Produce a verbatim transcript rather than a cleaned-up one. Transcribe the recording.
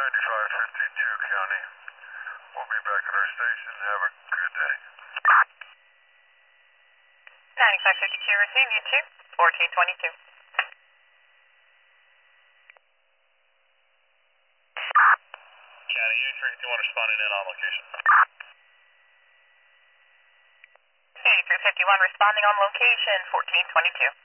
ninety-five fifty-two County. We'll be back at our station. Have a good day. ninety-five fifty-two, receive you two, fourteen twenty-two. County, Unit three fifty-one responding in on location. eighty-three fifty-one responding on location, fourteen twenty-two.